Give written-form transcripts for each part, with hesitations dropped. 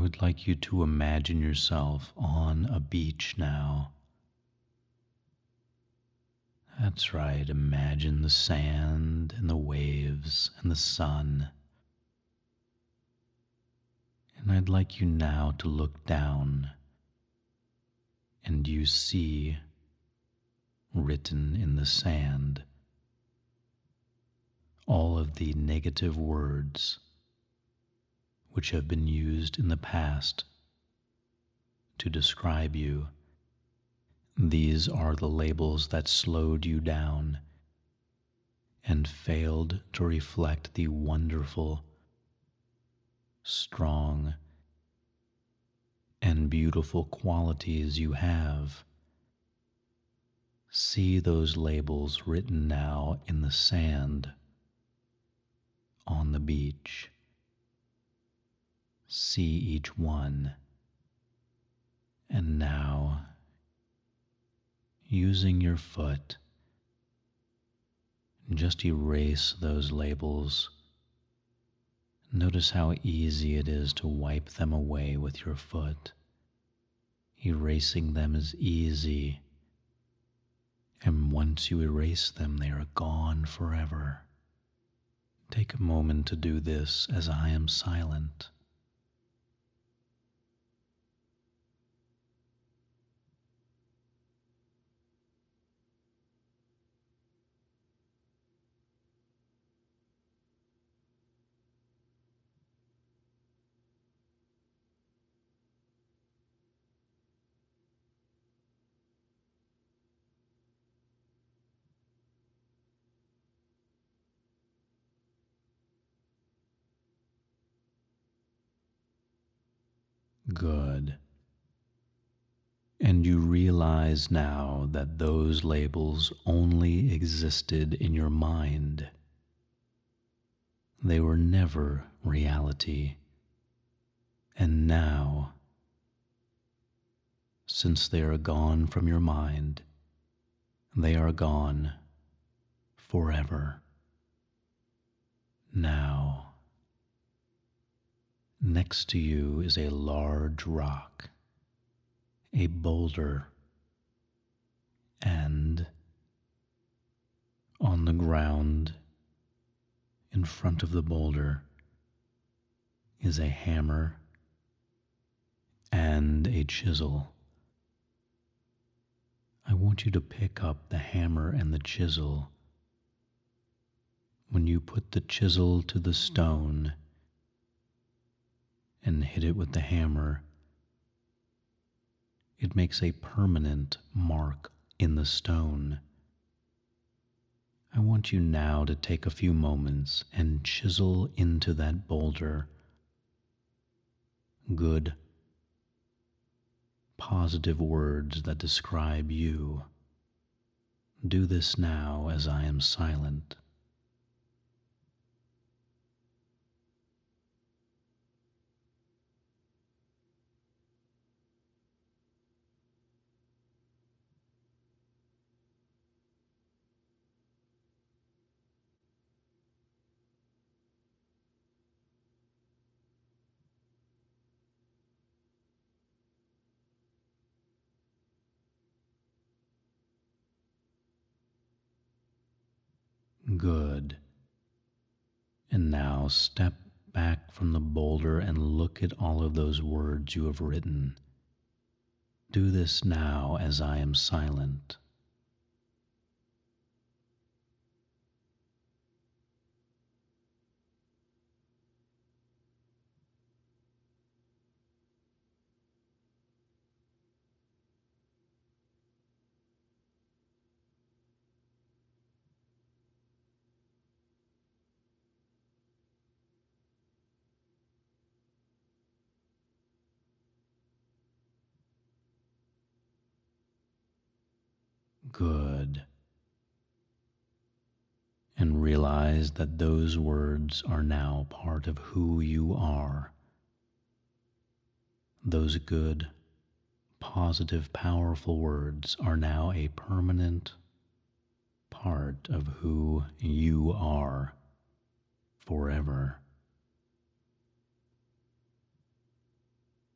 would like you to imagine yourself on a beach now. That's right, imagine the sand and the waves and the sun. And I'd like you now to look down, and you see written in the sand all of the negative words which have been used in the past to describe you. These are the labels that slowed you down and failed to reflect the wonderful, strong, and beautiful qualities you have. See those labels written now in the sand on the beach. See each one. And now, using your foot, just erase those labels. Notice how easy it is to wipe them away with your foot. Erasing them is easy, and once you erase them, they are gone forever. Take a moment to do this as I am silent. Good. And you realize now that those labels only existed in your mind. They were never reality. And now, since they are gone from your mind, they are gone forever. Now, next to you is a large rock, a boulder, and on the ground in front of the boulder is a hammer and a chisel. I want you to pick up the hammer and the chisel. When you put the chisel to the stone and hit it with the hammer, it makes a permanent mark in the stone. I want you now to take a few moments and chisel into that boulder good, positive words that describe you. Do this now as I am silent. Good. And now step back from the boulder and look at all of those words you have written. Do this now as I am silent. Good. And realize that those words are now part of who you are. Those good, positive, powerful words are now a permanent part of who you are forever.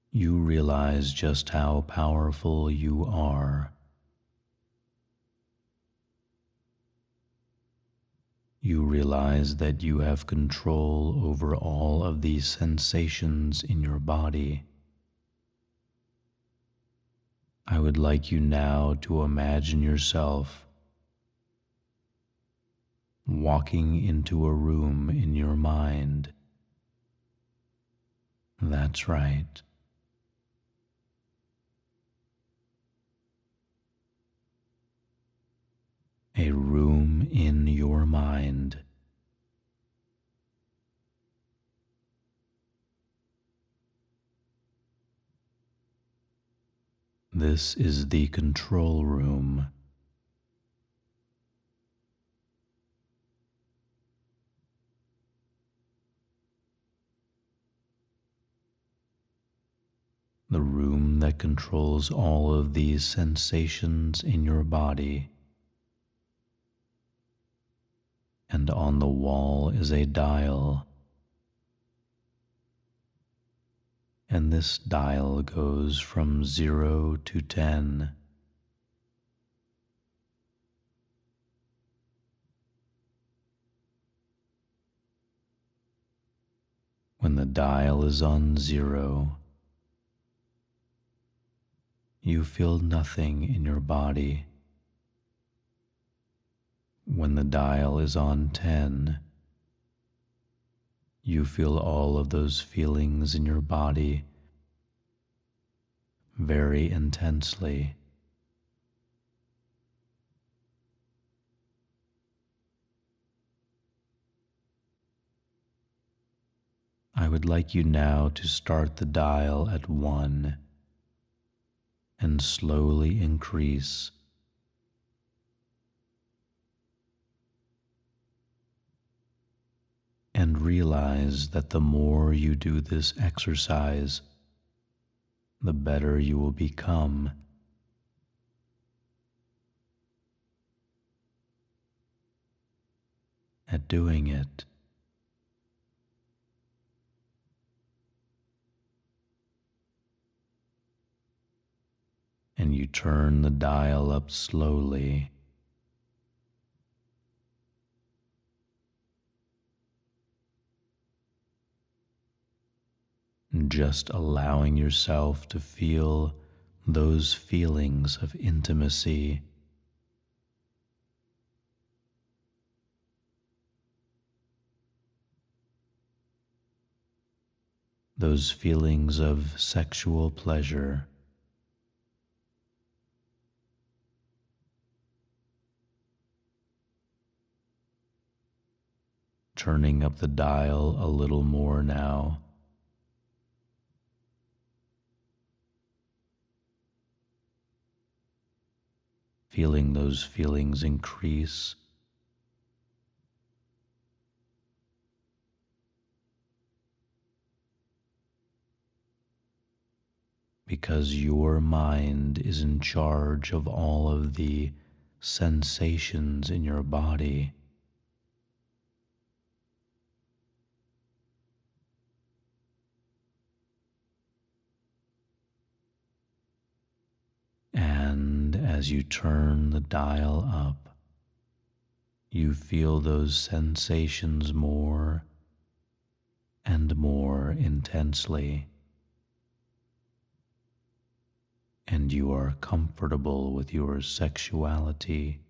you realize just how powerful you are. You realize that you have control over all of these sensations in your body. I would like you now to imagine yourself walking into a room in your mind. That's right. A room in your mind. This is the control room. The room that controls all of these sensations in your body. And on the wall is a dial. And this dial goes from 0 to 10. When the dial is on 0, you feel nothing in your body. When the dial is on 10, you feel all of those feelings in your body very intensely. I would like you now to start the dial at 1 and slowly increase. And realize that the more you do this exercise, the better you will become. At doing it. And you turn the dial up slowly. Just allowing yourself to feel those feelings of intimacy. Those feelings of sexual pleasure. Turning up the dial a little more now. Feeling those feelings increase. Because your mind is in charge of all of the sensations in your body. And as you turn the dial up, you feel those sensations more and more intensely. And you are comfortable with your sexuality.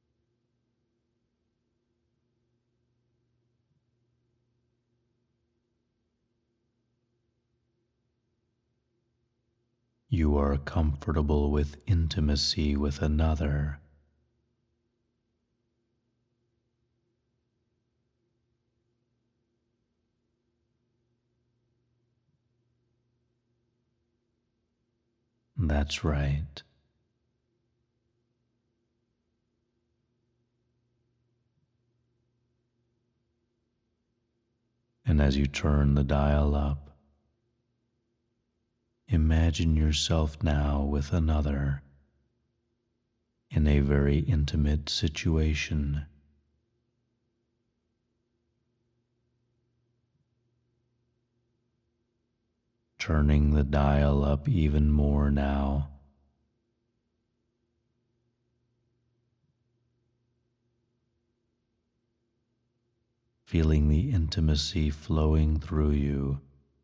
You are comfortable with intimacy with another. That's right. And as you turn the dial up, imagine yourself now with another in a very intimate situation. turning the dial up even more now. Feeling the intimacy flowing through you.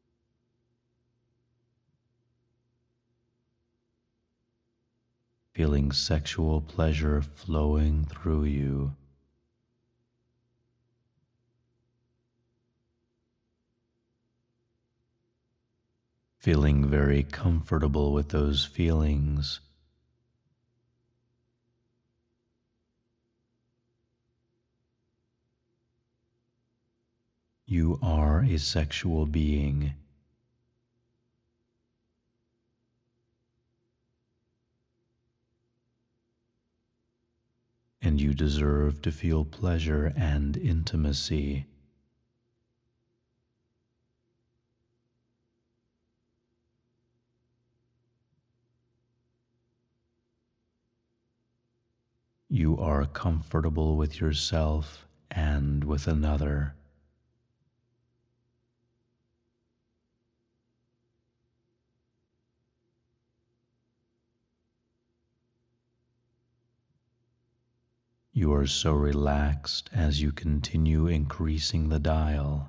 Feeling sexual pleasure flowing through you. Feeling very comfortable with those feelings. You are a sexual being. And you deserve to feel pleasure and intimacy. You are comfortable with yourself and with another. You are so relaxed as you continue increasing the dial.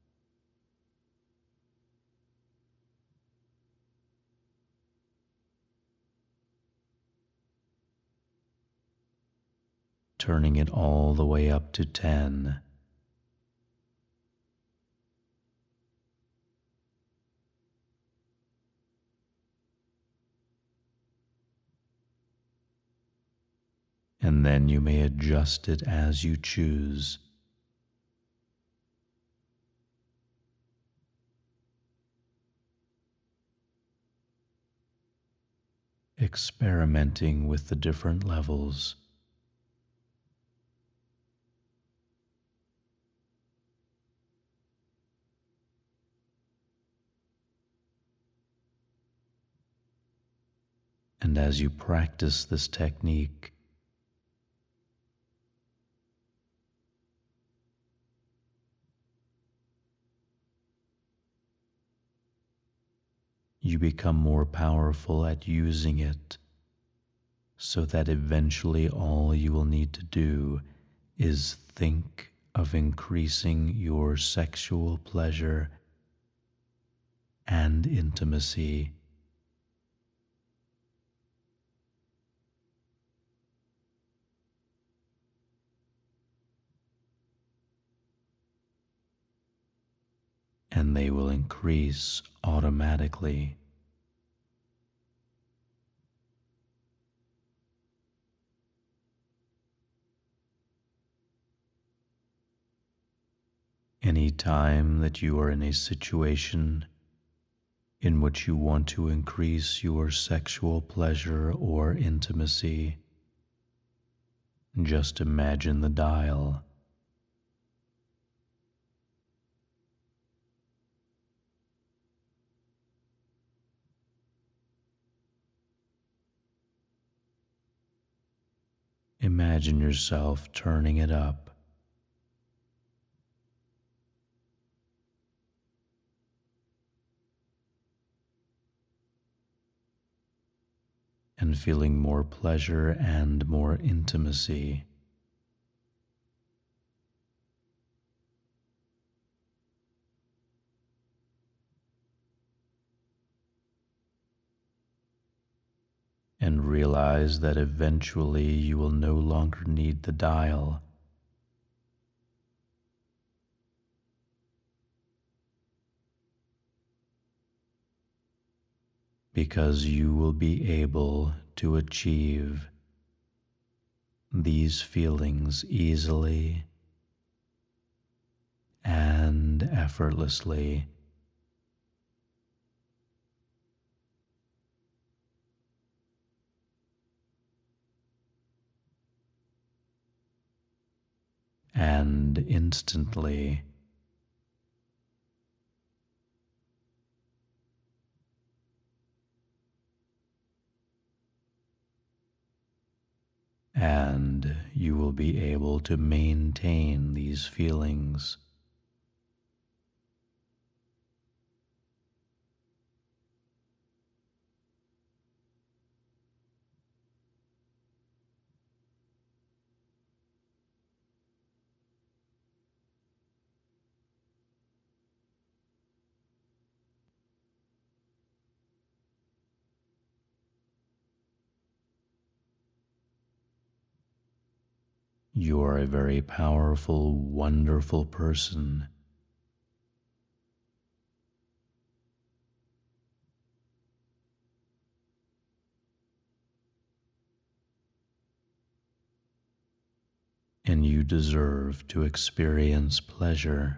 Turning it all the way up to 10. And then you may adjust it as you choose. Experimenting with the different levels. And as you practice this technique, you become more powerful at using it, so that eventually all you will need to do is think of increasing your sexual pleasure and intimacy. And they will increase automatically. Any time that you are in a situation in which you want to increase your sexual pleasure or intimacy, just imagine the dial. Imagine yourself turning it up. And feeling more pleasure and more intimacy. And realize that eventually you will no longer need the dial. Because you will be able to achieve these feelings easily and effortlessly. And instantly. And you will be able to maintain these feelings You are a very powerful, wonderful person. And you deserve to experience pleasure.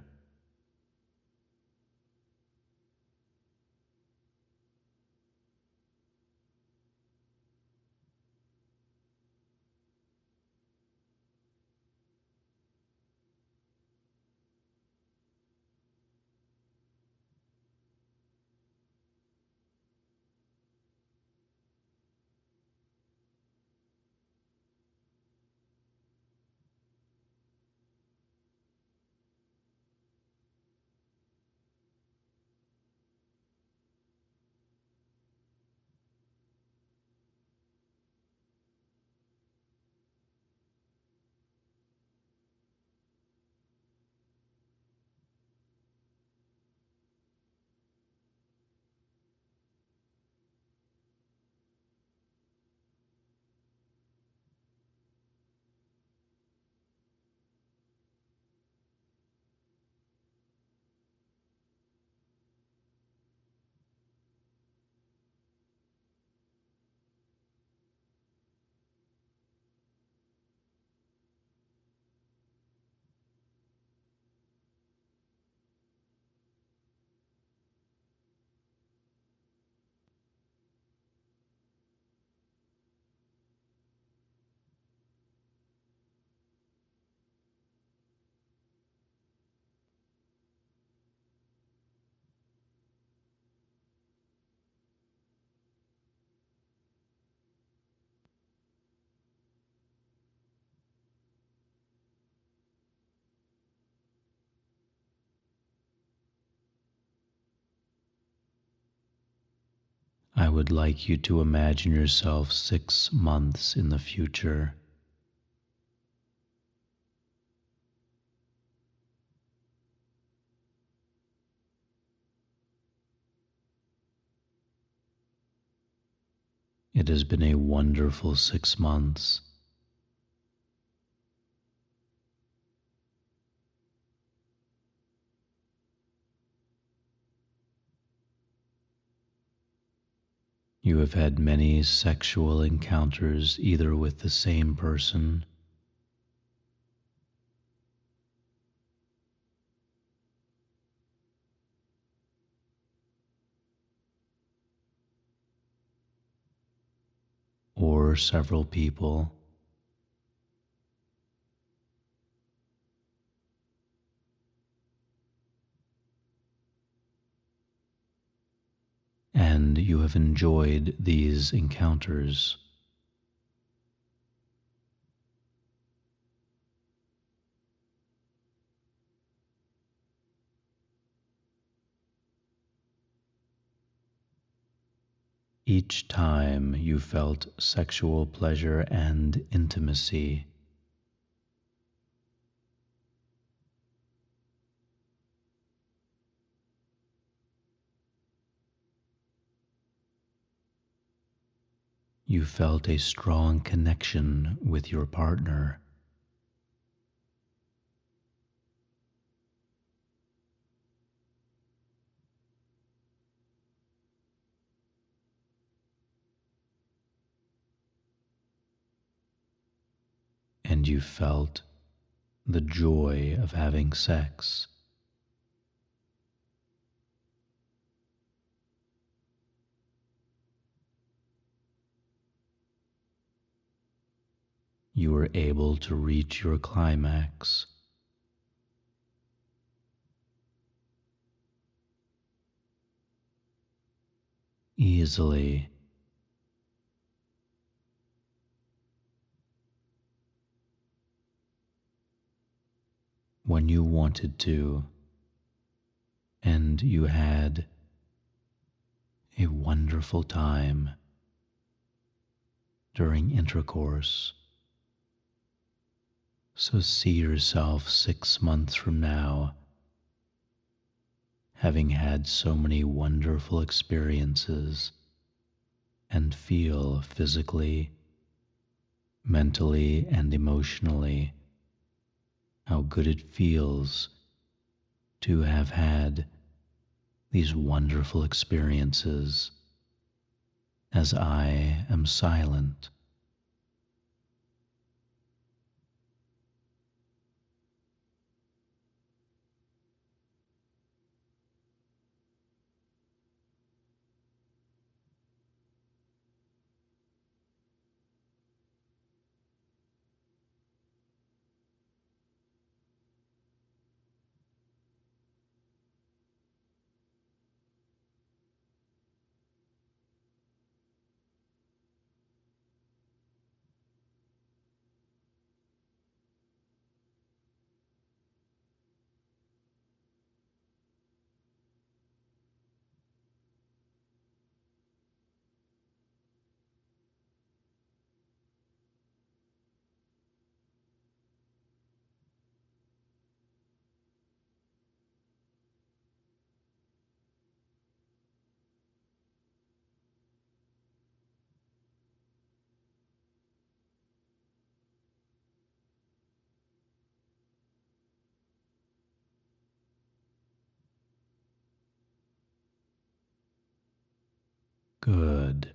I would like you to imagine yourself 6 months in the future. It has been a wonderful 6 months. You have had many sexual encounters either with the same person or several people. And you have enjoyed these encounters. Each time you felt sexual pleasure and intimacy. You felt a strong connection with your partner. And you felt the joy of having sex. You were able to reach your climax. Easily. When you wanted to, and you had a wonderful time during intercourse. So see yourself 6 months from now, having had so many wonderful experiences, and feel physically, mentally, and emotionally how good it feels to have had these wonderful experiences as I am silent. Good.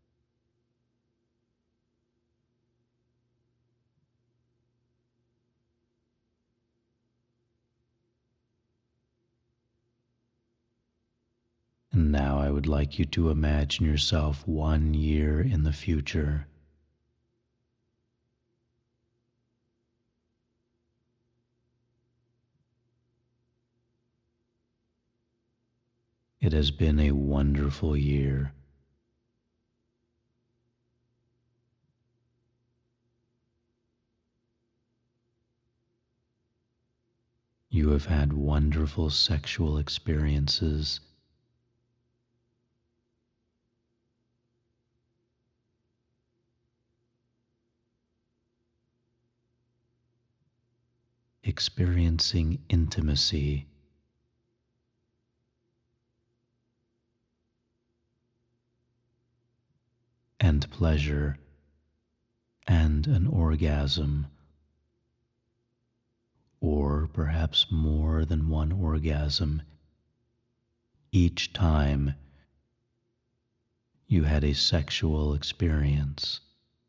And now I would like you to imagine yourself 1 year in the future. It has been a wonderful year. You have had wonderful sexual experiences. Experiencing intimacy and pleasure and an orgasm, or perhaps more than one orgasm each time you had a sexual experience.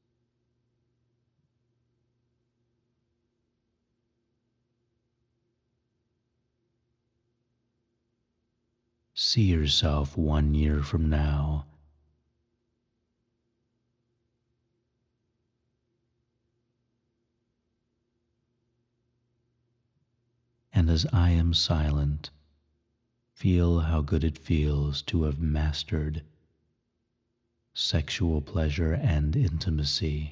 See yourself 1 year from now, and as I am silent, feel how good it feels to have mastered sexual pleasure and intimacy.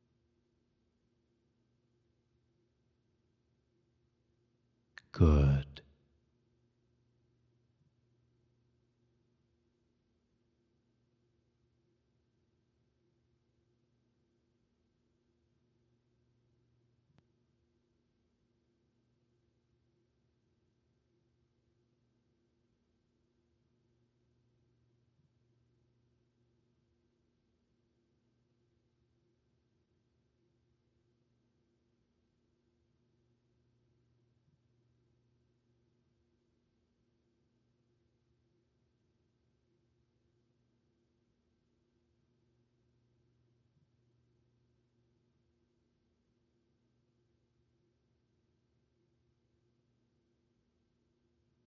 Good.